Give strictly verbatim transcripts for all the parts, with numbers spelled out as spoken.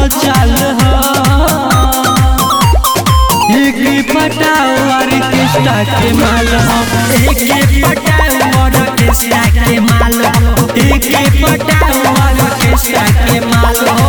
चाल हो एक पटाओ ऑर्केस्ट्रा के माल हो एक पटाओ ऑर्केस्ट्रा के माल हो एक पटाओ ऑर्केस्ट्रा के माल हो।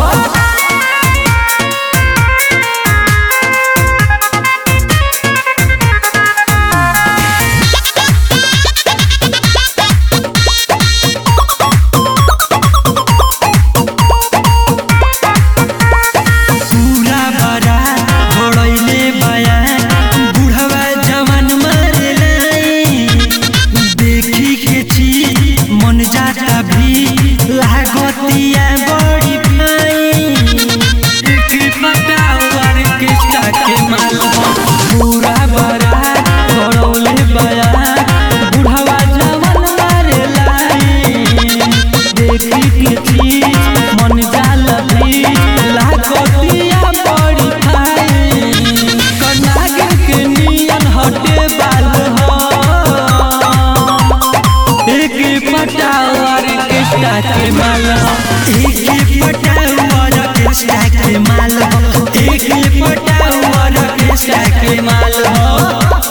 के माल एक पटाओ ऑर्केस्ट्रा के माल एक पटाओ ऑर्केस्ट्रा के माल हो।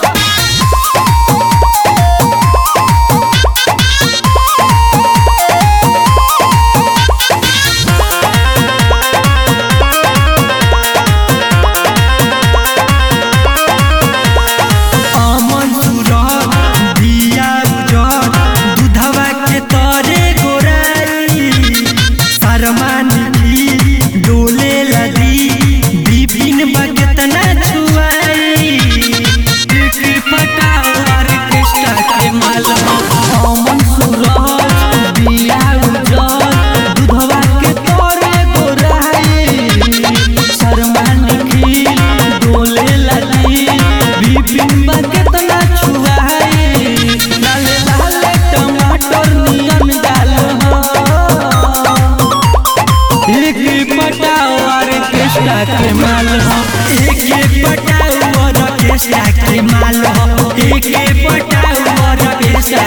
के माल हो एक पटाओ ऑर्केस्ट्रा के माल हो एक पटाओ ऑर्केस्ट्रा